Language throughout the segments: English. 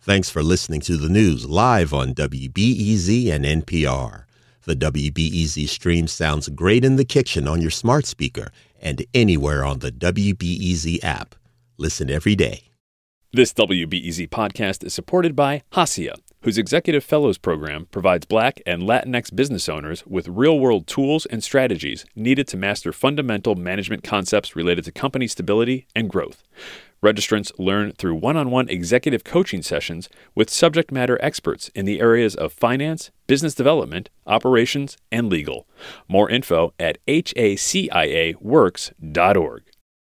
Thanks for listening to the news live on WBEZ and NPR. The WBEZ stream sounds great in the kitchen on your smart speaker and anywhere on the WBEZ app. Listen every day. This WBEZ podcast is supported by Hacia, whose Executive Fellows Program provides Black and Latinx business owners with real-world tools and strategies needed to master fundamental management concepts related to company stability and growth. Registrants learn through one-on-one executive coaching sessions with subject matter experts in the areas of finance, business development, operations, and legal. More info at haciaworks.org.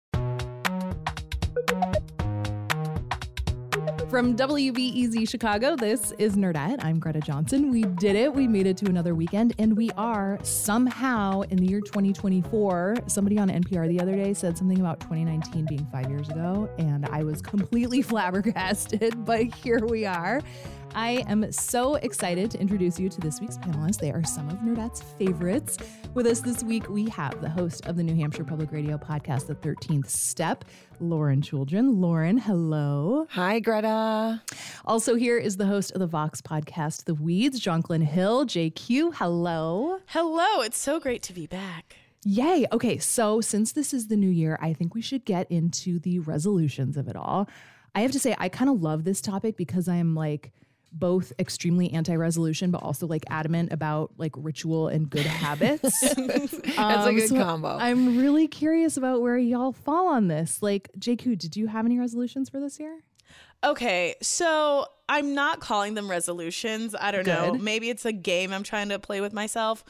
From WBEZ Chicago, this is Nerdette. I'm Greta Johnson. We did it. We made it to another weekend, and we are somehow in the year 2024. Somebody on NPR the other day said something about 2019 being 5 years ago, and I was completely flabbergasted, but here we are. I am so excited to introduce you to this week's panelists. They are some of Nerdette's favorites. With us this week, we have the host of the New Hampshire Public Radio podcast, The 13th Step, Lauren Chooljian. Lauren, hello. Hi, Greta. Also here is the host of the Vox podcast, The Weeds, Jonquilyn Hill. JQ, hello. Hello. It's so great to be back. Yay. Okay, so since this is the new year, I think we should get into the resolutions of it all. I have to say, I kind of love this topic because I am both extremely anti-resolution, but also adamant about ritual and good habits. That's a good combo. I'm really curious about where y'all fall on this. JQ, did you have any resolutions for this year? Okay, so I'm not calling them resolutions. I don't know. Maybe it's a game I'm trying to play with myself.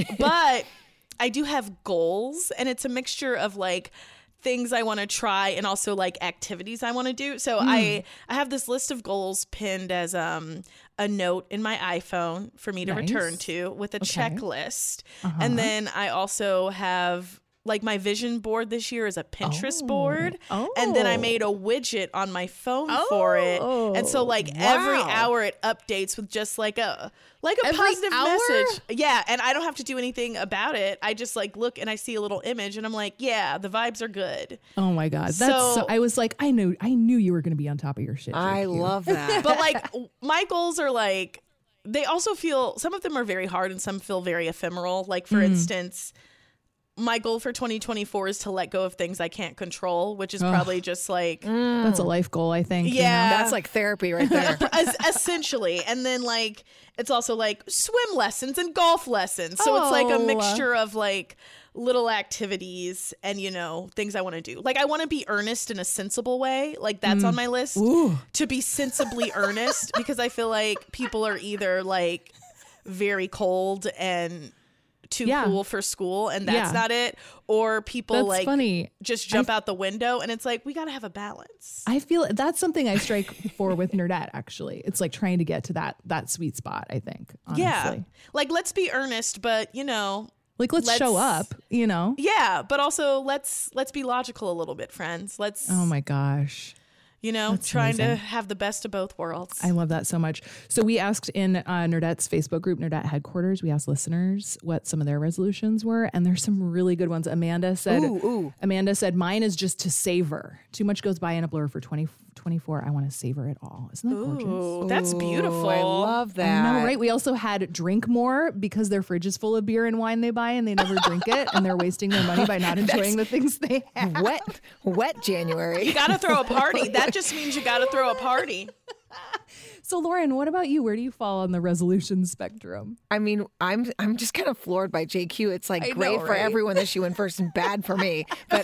But I do have goals, and it's a mixture of things I want to try and also activities I want to do. So I have this list of goals pinned as a note in my iPhone for me to return to with a checklist. And then I also have my vision board this year is a Pinterest board. And then I made a widget on my phone for it. And so every hour it updates with just a positive message. Yeah. And I don't have to do anything about it. I just look and I see a little image and I'm yeah, the vibes are good. Oh my God. That's so I was I knew you were going to be on top of your shit. I love that. But my goals are they also feel, some of them are very hard and some feel very ephemeral. For instance, my goal for 2024 is to let go of things I can't control, which is probably just that's a life goal, I think. Yeah. That's therapy right there. Essentially. And then it's also swim lessons and golf lessons. So it's a mixture of little activities and, things I want to do. I want to be earnest in a sensible way. That's on my list. Ooh. To be sensibly earnest, because I feel people are either very cold and too cool for school, and that's not it, or people that's funny. Just jump out the window, and it's we got to have a balance. I feel that's something I strike for with Nerdette, actually. It's trying to get to that sweet spot, I think, honestly. Yeah, let's be earnest, but let's show up, Yeah, but also let's be logical a little bit, friends. Oh my gosh. That's trying amazing. to have the best of both worlds. I love that so much. So we asked in Nerdette's Facebook group, Nerdette Headquarters, we asked listeners what some of their resolutions were, and there's some really good ones. Amanda said, mine is just to savor. Too much goes by in a blur for 2024. I want to savor it all. Isn't that gorgeous? Ooh, that's beautiful. I love that. I know, right? We also had drink more because their fridge is full of beer and wine they buy and they never drink it, and they're wasting their money by not enjoying the things they have. Wet January. You got to throw a party. That just means you got to throw a party. So Lauren, what about you? Where do you fall on the resolution spectrum? I mean, I'm just kind of floored by JQ. It's great for everyone that she went first and bad for me. But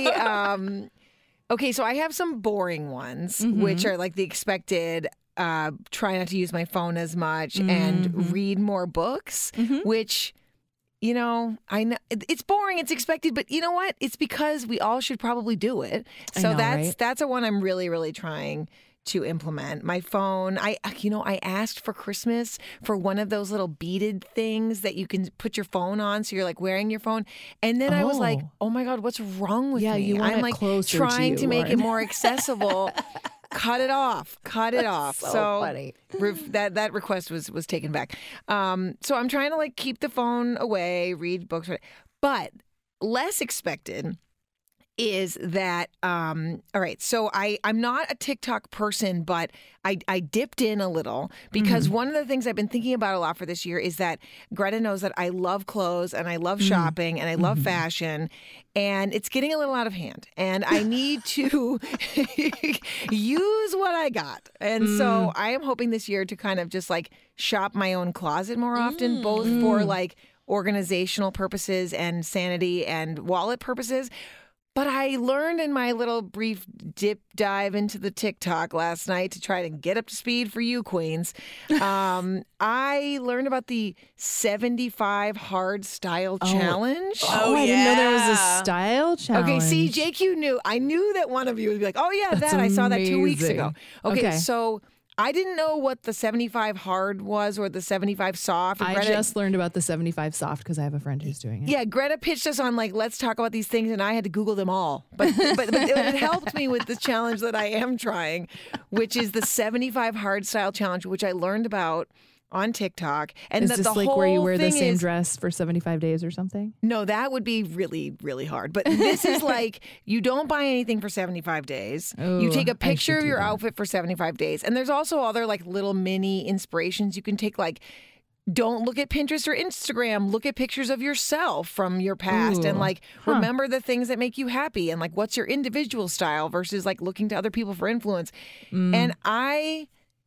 okay, so I have some boring ones, which are the expected, try not to use my phone as much and read more books, which, I know it's boring, it's expected, but you know what? It's because we all should probably do it. So that's a one I'm really, really trying to implement. My phone, I asked for Christmas for one of those little beaded things that you can put your phone on, so you're wearing your phone. And then I was oh my God, what's wrong with me? You want I'm it closer trying to make Lauren. it more accessible. Cut it off. So funny. That request was taken back. So I'm trying to keep the phone away, read books, but less expected is that, all right, so I'm not a TikTok person, but I dipped in a little because one of the things I've been thinking about a lot for this year is that Greta knows that I love clothes and I love shopping and I love fashion, and it's getting a little out of hand, and I need to use what I got. And so I am hoping this year to kind of just like shop my own closet more often, both for like organizational purposes and sanity and wallet purposes. But I learned in my little brief dip dive into the TikTok last night to try to get up to speed for you queens. I learned about the 75 hard style challenge. I didn't know there was a style challenge. Okay, see, JQ knew. I knew that one of you would be like, oh yeah, That's I saw that 2 weeks amazing. ago. Okay, so I didn't know what the 75 hard was or the 75 soft. I just learned about the 75 soft because I have a friend who's doing it. Yeah, Greta pitched us on like, let's talk about these things, and I had to Google them all. But it helped me with the challenge that I am trying, which is the 75 hard style challenge, which I learned about on TikTok. And is that this the like whole where you wear the thing same is, dress for 75 days or something? No, that would be really, really hard. But this is like, you don't buy anything for 75 days. You take a picture of your outfit for 75 days. And there's also other like little mini inspirations you can take, like, don't look at Pinterest or Instagram. Look at pictures of yourself from your past and like remember the things that make you happy and like what's your individual style versus like looking to other people for influence. And I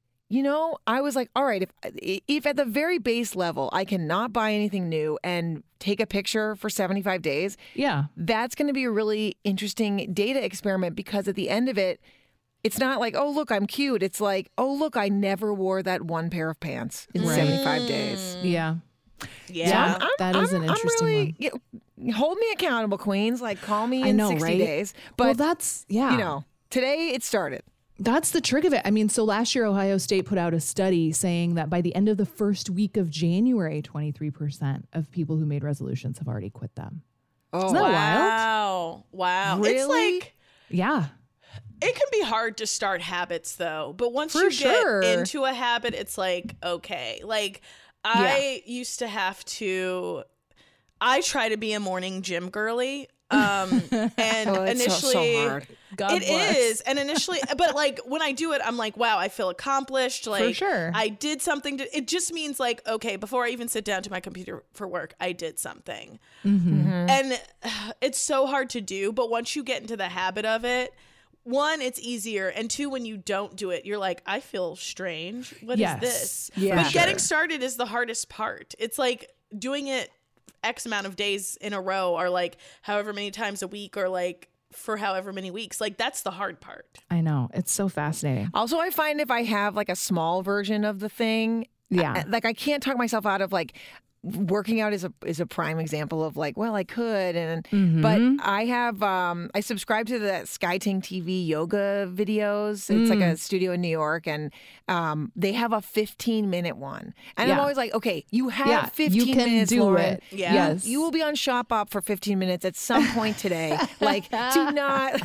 was like, all right, if at the very base level I cannot buy anything new and take a picture for 75 days, that's going to be a really interesting data experiment, because at the end of it, it's not like, oh, look, I'm cute. It's like, oh, look, I never wore that one pair of pants in 75 days. Yeah. Yeah. That is an interesting one. Hold me accountable, queens. Like, call me in 60 days. But that's, today it started. That's the trick of it. I mean, so last year, Ohio State put out a study saying that by the end of the first week of January, 23% of people who made resolutions have already quit them. Oh, isn't that wild? Wow. Really? It's like, yeah. it can be hard to start habits though, but once For you sure. get into a habit, it's like, okay. Like I used to have to, I try to be a morning gym girly. And initially so hard. God it bless. is. And initially, but like when I do it, I'm like, wow, I feel accomplished. Like For sure. I did something it just means like, okay, before I even sit down to my computer for work, I did something. And it's so hard to do. But once you get into the habit of it, one, it's easier. And two, when you don't do it, you're like, I feel strange. What is this? Yeah. But getting started is the hardest part. It's like doing it X amount of days in a row, or like however many times a week, or like for however many weeks. Like that's the hard part. I know. It's so fascinating. Also, I find if I have like a small version of the thing, like I can't talk myself out of like working out is a prime example of like, well, I could, and but I have I subscribe to the SkyTing TV yoga videos. It's like a studio in New York, and they have a 15-minute one, and I'm always like, okay, you have 15 you can minutes, do Lauren. it. Yeah. Yes. You will be on Shop Up for 15 minutes at some point today. Like, do not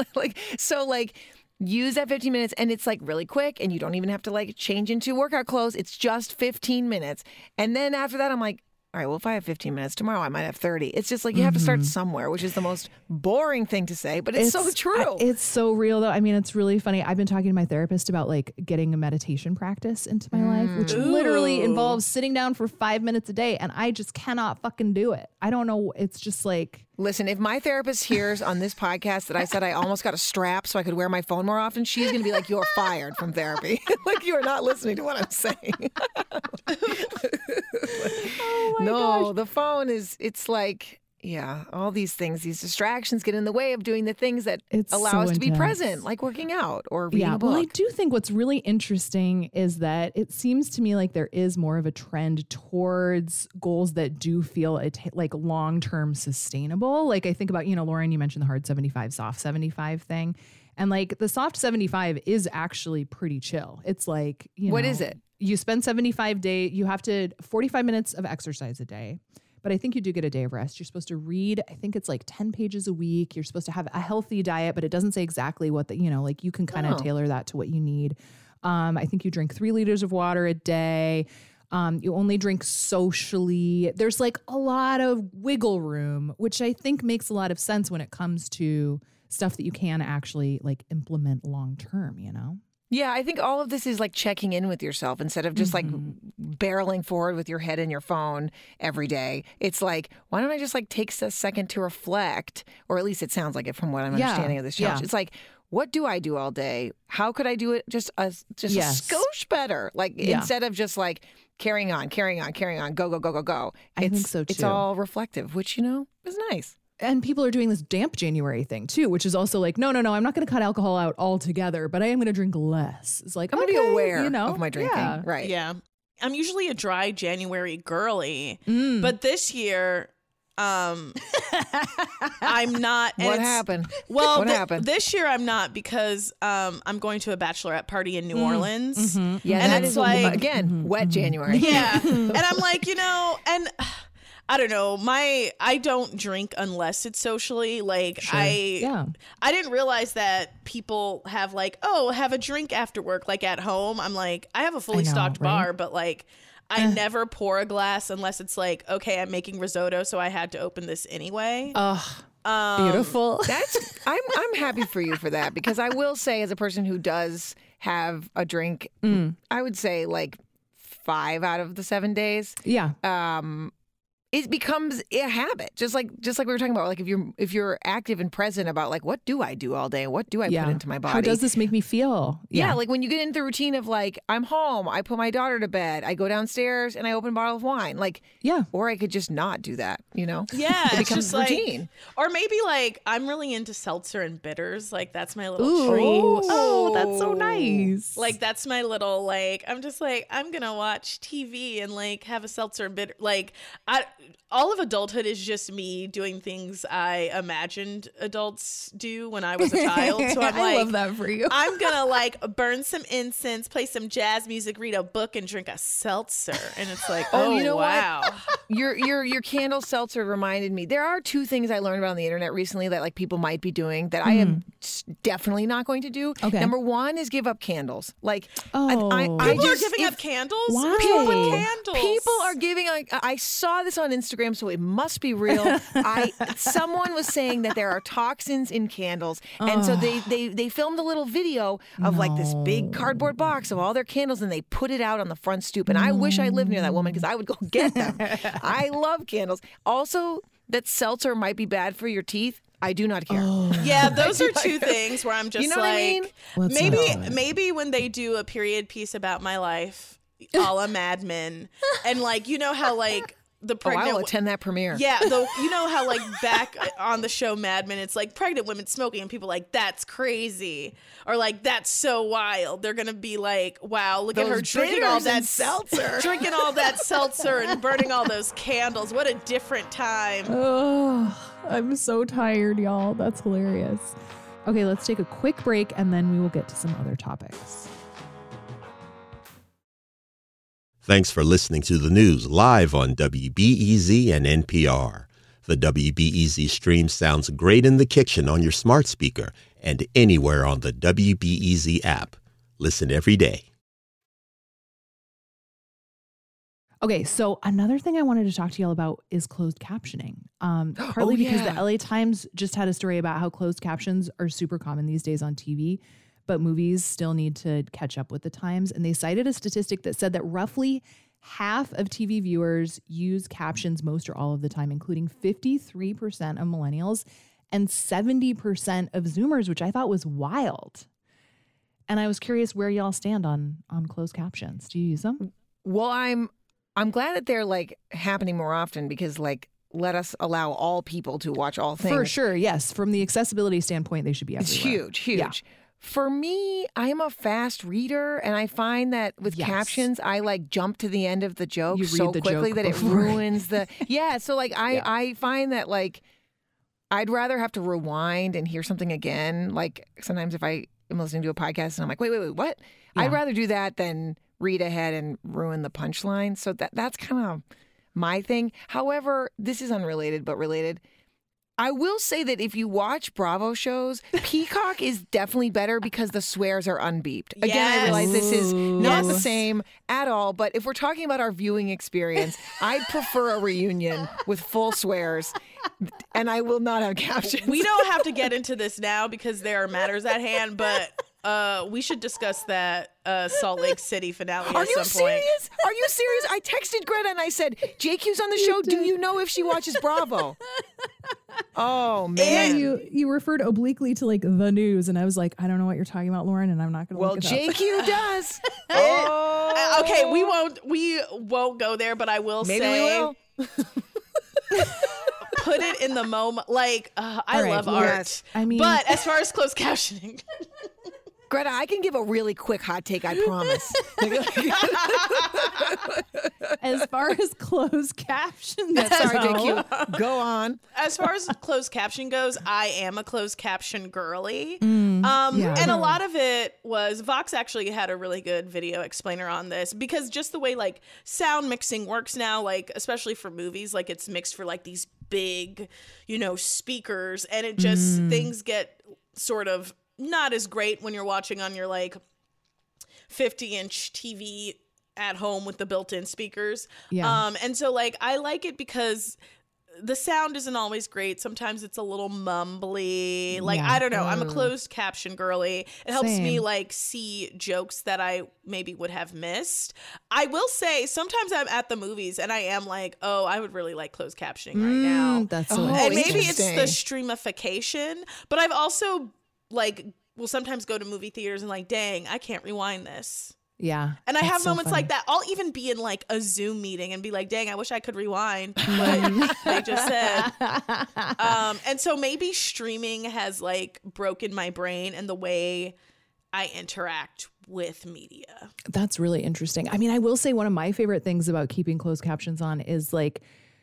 use that 15 minutes, and it's like really quick, and you don't even have to like change into workout clothes. It's just 15 minutes. And then after that, I'm like, all right, well, if I have 15 minutes tomorrow, I might have 30. It's just like you have to start somewhere, which is the most boring thing to say, but it's so true. It's so real, though. I mean, it's really funny. I've been talking to my therapist about like getting a meditation practice into my life, which literally involves sitting down for 5 minutes a day, and I just cannot fucking do it. I don't know. It's just like, listen, if my therapist hears on this podcast that I said I almost got a strap so I could wear my phone more often, she's going to be like, you're fired from therapy. Like, you are not listening to what I'm saying. oh my No, the phone it's like, all these things, these distractions get in the way of doing the things that allow us to be present, like working out or reading a book. Well, I do think what's really interesting is that it seems to me like there is more of a trend towards goals that do feel like long-term sustainable. Like I think about, Lauren, you mentioned the hard 75, soft 75 thing. And like the soft 75 is actually pretty chill. It's like, what is it? You spend 75 days, you have to 45 minutes of exercise a day. But I think you do get a day of rest. You're supposed to read, I think it's like 10 pages a week. You're supposed to have a healthy diet, but it doesn't say exactly what like you can kind of tailor that to what you need. I think you drink 3 liters of water a day. You only drink socially. There's like a lot of wiggle room, which I think makes a lot of sense when it comes to stuff that you can actually like implement long term, you know? Yeah, I think all of this is like checking in with yourself instead of just like barreling forward with your head in your phone every day. It's like, why don't I just like take a second to reflect? Or at least it sounds like it from what I'm understanding of this challenge. It's like, what do I do all day? How could I do it just a skosh better? Like instead of just like carrying on, go. I think so too. It's all reflective, which, you know, is nice. And people are doing this damp January thing too, which is also like, no, I'm not going to cut alcohol out altogether, but I am going to drink less. It's like, I'm going to be aware of my drinking. Yeah. Right. Yeah. I'm usually a dry January girly, but this year, I'm not. What happened? Well, what happened? This year I'm not because I'm going to a bachelorette party in New Orleans. Yeah, and that it's is like again wet January. Yeah, and I'm like, you know, and I don't know, I don't drink unless it's socially. Like I didn't realize that people have like, oh, have a drink after work, like at home. I'm like, I have a fully stocked bar, but like I never pour a glass unless it's like, okay, I'm making risotto, so I had to open this anyway. Beautiful. I'm happy for you for that, because I will say, as a person who does have a drink, I would say like 5 out of the 7 days. Yeah. It becomes a habit, just like we were talking about. Like if you're active and present about like, what do I do all day? What do I put into my body? How does this make me feel? Yeah, like when you get into the routine of like, I'm home, I put my daughter to bed, I go downstairs and I open a bottle of wine. Like, or I could just not do that, you know? Yeah, it becomes just routine. Like, or maybe like I'm really into seltzer and bitters. Like that's my little treat. Oh, that's so nice. Like that's my little like. I'm just like, I'm gonna watch TV and like have a seltzer and bitter. Like all of adulthood is just me doing things I imagined adults do when I was a child. So I'm like, I love that for you. I'm gonna like burn some incense, play some jazz music, read a book, and drink a seltzer. And it's like, you know wow. what? Your candle seltzer reminded me. There are 2 things I learned about on the internet recently that like people might be doing that I am definitely not going to do. Okay. Number 1 is give up candles. Like, People are giving up candles. Why? People with candles. People are giving. I saw this on Instagram, so it must be real. Someone was saying that there are toxins in candles, and so they filmed a little video of like this big cardboard box of all their candles, and they put it out on the front stoop. And I wish I lived near that woman, because I would go get them. I love candles. Also, that seltzer might be bad for your teeth. I do not care. Yeah, those are 2 things where I'm just you know like, what I mean? maybe when they do a period piece about my life, a la Mad Men, and like, you know how like the pregnant. I'll attend that premiere. Yeah, you know how like back on the show Mad Men, it's like pregnant women smoking, and people are like, that's crazy, or like that's so wild. They're gonna be like, wow, look at her drinking all that seltzer, drinking all that seltzer and burning all those candles. What a different time. Oh, I'm so tired, y'all. That's hilarious. Okay, let's take a quick break, and then we will get to some other topics. Thanks for listening to the news live on WBEZ and NPR. The WBEZ stream sounds great in the kitchen on your smart speaker and anywhere on the WBEZ app. Listen every day. Okay, so another thing I wanted to talk to y'all about is closed captioning. Partly because the LA Times just had a story about how closed captions are super common these days on TV, but movies still need to catch up with the times. And they cited a statistic that said that roughly half of TV viewers use captions most or all of the time, including 53% of millennials and 70% of Zoomers, which I thought was wild. And I was curious where y'all stand on closed captions. Do you use them? Well, I'm glad that they're like happening more often, because like, let us allow all people to watch all things. For sure, yes. From the accessibility standpoint, they should be everywhere. It's huge. Yeah. For me, I'm a fast reader, and I find that with captions, I like jump to the end of the joke so quickly that it ruins the. Yeah, so like I find that like I'd rather have to rewind and hear something again. Like sometimes if I am listening to a podcast and I'm like, wait, what? Yeah. I'd rather do that than read ahead and ruin the punchline. So that's kind of my thing. However, this is unrelated but related. I will say that if you watch Bravo shows, Peacock is definitely better because the swears are unbeeped. Again, I realize this is not the same at all, but if we're talking about our viewing experience, I'd prefer a reunion with full swears, and I will not have captions. We don't have to get into this now because there are matters at hand, but we should discuss that Salt Lake City finale at some point. Are you serious? I texted Greta and I said, JQ's on the show. Do you know if she watches Bravo? Oh, man. You referred obliquely to like the news, and I was like, I don't know what you're talking about, Lauren, and I'm not going to look it up. Well, JQ does. Okay, we won't go there, but I will say. Maybe we will. Put it in the moment. Like, I love art. Yes. I mean, but as far as closed captioning. Greta, I can give a really quick hot take, I promise. As far as closed captions, sorry, JQ. Go on. As far as closed caption goes, I am a closed caption girly. Yeah. And a lot of it was, Vox actually had a really good video explainer on this, because just the way like sound mixing works now, like especially for movies, like it's mixed for like these big, speakers, and it just, things get sort of not as great when you're watching on your like 50-inch TV at home with the built-in speakers. Yeah. And so like I like it because the sound isn't always great. Sometimes it's a little mumbly. Like, Yeah. I don't know. I'm a closed caption girly. It helps me Same. like see jokes that I maybe would have missed. I will say sometimes I'm at the movies and I am like, oh, I would really like closed captioning right now. That's so And maybe it's interesting. the streamification, but I've also like will sometimes go to movie theaters and like, dang, I can't rewind this. Yeah. And I that's have so moments funny. like that. I'll even be in like a Zoom meeting and be like, dang, I wish I could rewind what they just said. And so maybe streaming has like broken my brain and the way I interact with media. That's really interesting. I mean, I will say one of my favorite things about keeping closed captions on is like,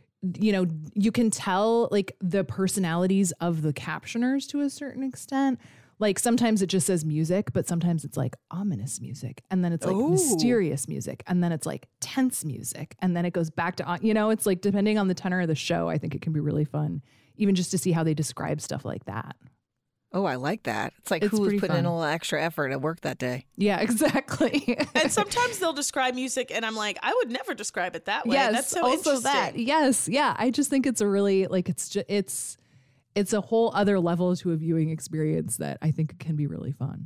you can tell like the personalities of the captioners to a certain extent. Like sometimes it just says music, but sometimes it's like ominous music. And then it's like mysterious music. And then it's like tense music. And then it goes back to, it's like depending on the tenor of the show, I think it can be really fun, even just to see how they describe stuff like that. Oh, I like that. It's like It's who was pretty putting in fun. a little extra effort at work that day. Yeah, exactly. And sometimes they'll describe music and I'm like, I would never describe it that way. Yes, That's so also interesting. that. Yes, yeah. I just think it's a really like it's a whole other level to a viewing experience that I think can be really fun.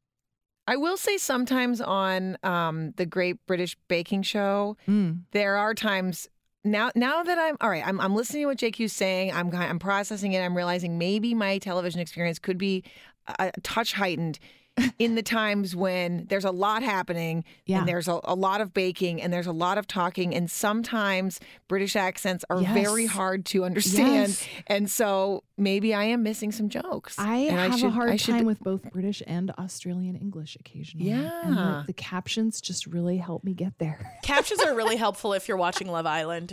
I will say sometimes on the Great British Baking Show, there are times now that I'm listening to what JQ's saying. I'm processing it. I'm realizing maybe my television experience could be a touch heightened in the times when there's a lot happening and there's a lot of baking and there's a lot of talking, and sometimes British accents are very hard to understand. Yes. And so maybe I am missing some jokes. I have a hard time with both British and Australian English occasionally. Yeah. And the captions just really help me get there. Captions are really helpful if you're watching Love Island.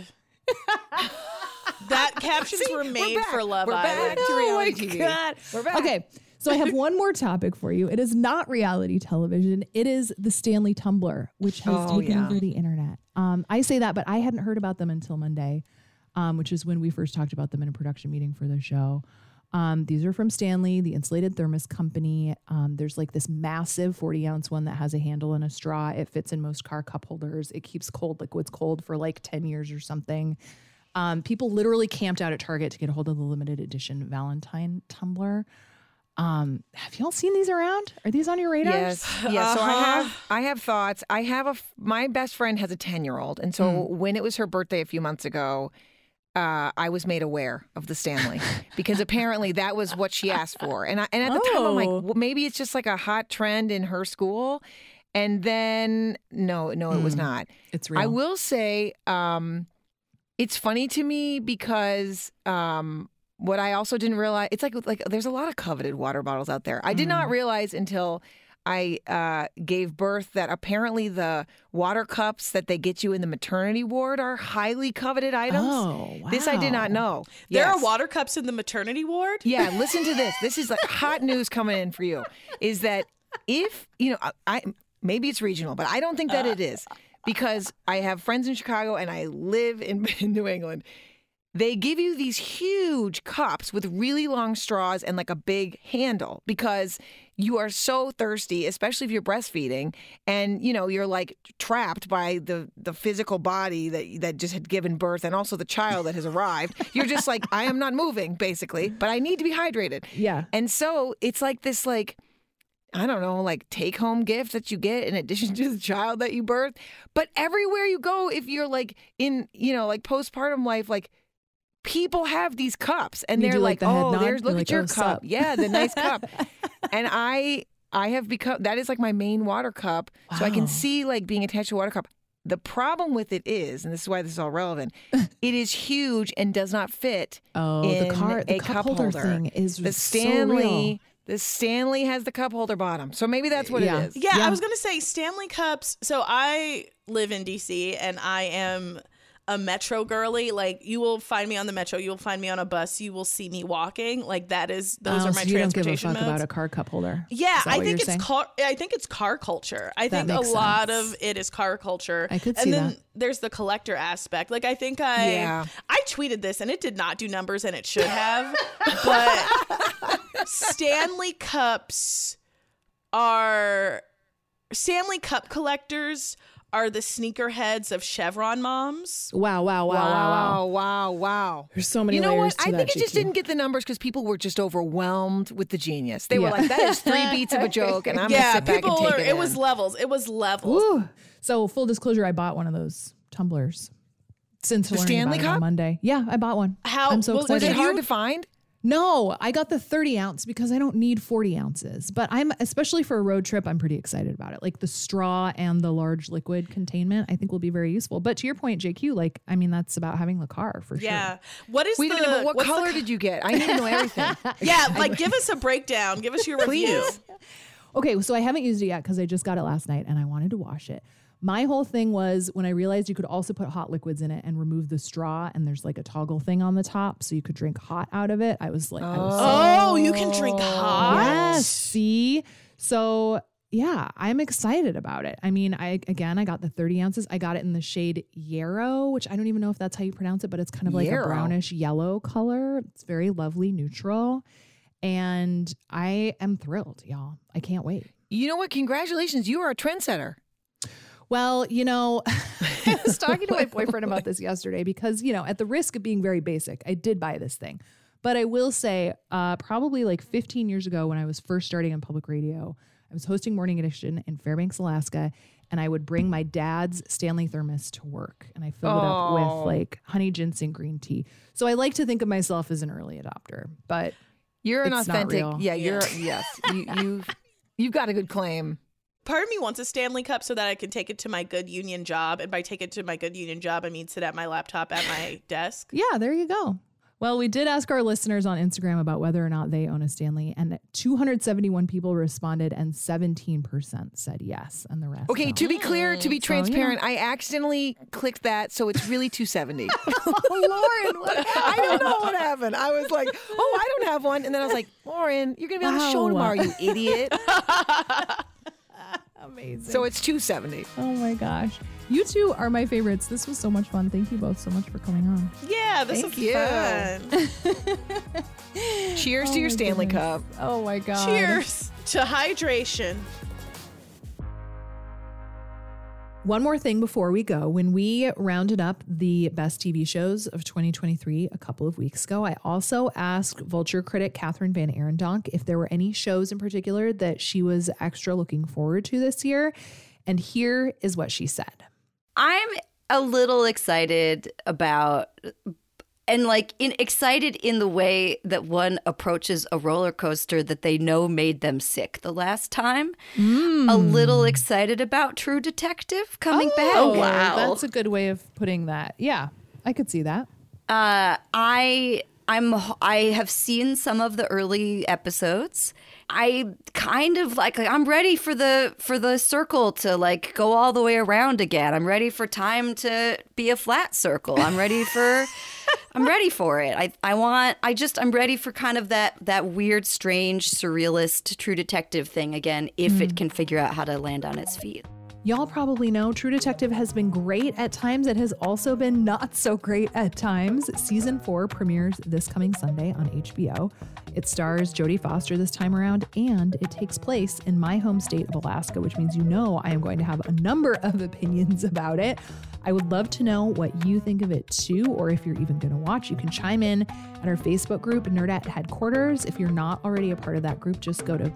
That captions were made for Love Island. Back to reality Oh my TV. God. We're back. Okay. So I have one more topic for you. It is not reality television. It is the Stanley Tumbler, which has taken over the internet. I say that, but I hadn't heard about them until Monday, which is when we first talked about them in a production meeting for the show. These are from Stanley, the insulated thermos company. There's like this massive 40-ounce one that has a handle and a straw. It fits in most car cup holders. It keeps cold liquids cold for like 10 years or something. People literally camped out at Target to get a hold of the limited edition Valentine tumbler. Have y'all seen these around? Are these on your radar? Yes. So I have thoughts. My best friend has a 10-year-old. And so when it was her birthday a few months ago, I was made aware of the Stanley because apparently that was what she asked for. And at the time I'm like, well, maybe it's just like a hot trend in her school. And then no, it was not. It's real. I will say, it's funny to me because, what I also didn't realize, it's like there's a lot of coveted water bottles out there. I did not realize until I gave birth that apparently the water cups that they get you in the maternity ward are highly coveted items. Oh, wow. This I did not know. There Yes. are water cups in the maternity ward? Yeah, listen to this. This is like hot news coming in for you. Is that if, I maybe it's regional, but I don't think that it is because I have friends in Chicago and I live in New England. they give you these huge cups with really long straws and like a big handle because you are so thirsty, especially if you're breastfeeding, and you're like trapped by the physical body that just had given birth and also the child that has arrived. You're just like, I am not moving, basically, but I need to be hydrated. Yeah. And so it's like this, like, I don't know, like take-home gift that you get in addition to the child that you birthed. But everywhere you go, if you're like in, like postpartum life, like people have these cups and they're like, oh, look at your cup. Yeah, the nice cup. And I have become, that is like my main water cup. Wow. So I can see like being attached to a water cup. The problem with it is, and this is why this is all relevant, it is huge and does not fit in a cup holder thing is the Stanley. So real. The Stanley has the cup holder bottom. So maybe that's what it is. Yeah, I was going to say Stanley cups. So I live in D.C. and I am a metro girly. Like, you will find me on the metro. You will find me on a bus. You will see me walking. Like, those are my so you transportation don't give a fuck modes. about a car cup holder. Yeah, I think it's car culture. I think a lot of it is car culture. I could see that. And then there's the collector aspect. Like, I think I tweeted this and it did not do numbers and it should have. But Stanley Cup collectors are the sneakerheads of Chevron moms. Wow. There's so many layers to I that, think it just GQ. didn't get the numbers because people were just overwhelmed with the genius. They were like, that is 3 beats of a joke, and I'm going to sit back and take it It was levels. Ooh. So full disclosure, I bought one of those tumblers since learning Stanley about it Cup? on Monday. Yeah, I bought one. I'm so excited. Was it hard to find? No, I got the 30 ounce because I don't need 40 ounces. But especially for a road trip, I'm pretty excited about it. Like the straw and the large liquid containment, I think will be very useful. But to your point, JQ, that's about having the car for sure. Yeah. What color did you get? I need to know everything. Yeah, give us a breakdown. Give us your review. Okay, so I haven't used it yet because I just got it last night and I wanted to wash it. My whole thing was when I realized you could also put hot liquids in it and remove the straw, and there's like a toggle thing on the top so you could drink hot out of it. I was like, you can drink hot? Yes, see? So yeah, I'm excited about it. I mean, I got the 30 ounces. I got it in the shade Yarrow, which I don't even know if that's how you pronounce it, but it's kind of like a brownish yellow color. It's very lovely, neutral. And I am thrilled, y'all. I can't wait. You know what? Congratulations. You are a trendsetter. Well, I was talking to my boyfriend about this yesterday because, at the risk of being very basic, I did buy this thing. But I will say probably like 15 years ago when I was first starting on public radio, I was hosting Morning Edition in Fairbanks, Alaska, and I would bring my dad's Stanley thermos to work. And I filled it up with like honey ginseng green tea. So I like to think of myself as an early adopter, but you're an it's authentic. Not real. Yeah, yes. You've got a good claim. Part of me wants a Stanley Cup so that I can take it to my good union job. And by take it to my good union job, I mean sit at my laptop at my desk. Yeah, there you go. Well, we did ask our listeners on Instagram about whether or not they own a Stanley, and 271 people responded and 17% said yes, and the rest Okay, don't. to be clear, to be transparent, I accidentally clicked that, so it's really 270. Lauren, I don't know what happened. I was like, I don't have one. And then I was like, Lauren, you're going to be on the show tomorrow, you idiot. Amazing. So it's 270. Oh my gosh. You two are my favorites. This was so much fun. Thank you both so much for coming on. Yeah, this was fun. Cheers to your Stanley Cup. Oh my God. Cheers to hydration. One more thing before we go. When we rounded up the best TV shows of 2023 a couple of weeks ago, I also asked Vulture critic Catherine Van Arendonk if there were any shows in particular that she was extra looking forward to this year. And here is what she said. I'm a little excited about, and excited in the way that one approaches a roller coaster that they know made them sick the last time. A little excited about True Detective coming back. Oh, wow. That's a good way of putting that. Yeah, I could see that. I have seen some of the early episodes. I kind of I'm ready for the circle to go all the way around again. I'm ready for time to be a flat circle. I'm ready for it. I'm ready for kind of that weird, strange, surrealist True Detective thing again, if it can figure out how to land on its feet. Y'all probably know True Detective has been great at times. It has also been not so great at times. Season 4 premieres this coming Sunday on HBO. It stars Jodie Foster this time around, and it takes place in my home state of Alaska, which means I am going to have a number of opinions about it. I would love to know what you think of it too, or if you're even going to watch. You can chime in at our Facebook group, Nerdette Headquarters. If you're not already a part of that group, just go to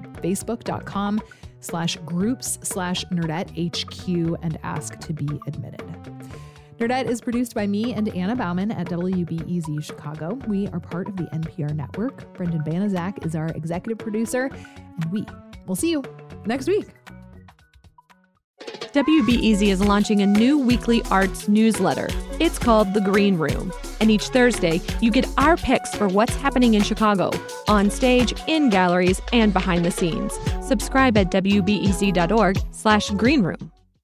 facebook.com/groups/NerdetteHQ and ask to be admitted. Nerdette is produced by me and Anna Bauman at WBEZ Chicago. We are part of the NPR network. Brendan Banaszak is our executive producer, and we'll see you next week. WBEZ is launching a new weekly arts newsletter. It's called The Green Room. And each Thursday, you get our picks for what's happening in Chicago, on stage, in galleries, and behind the scenes. Subscribe at WBEZ.org/greenroom.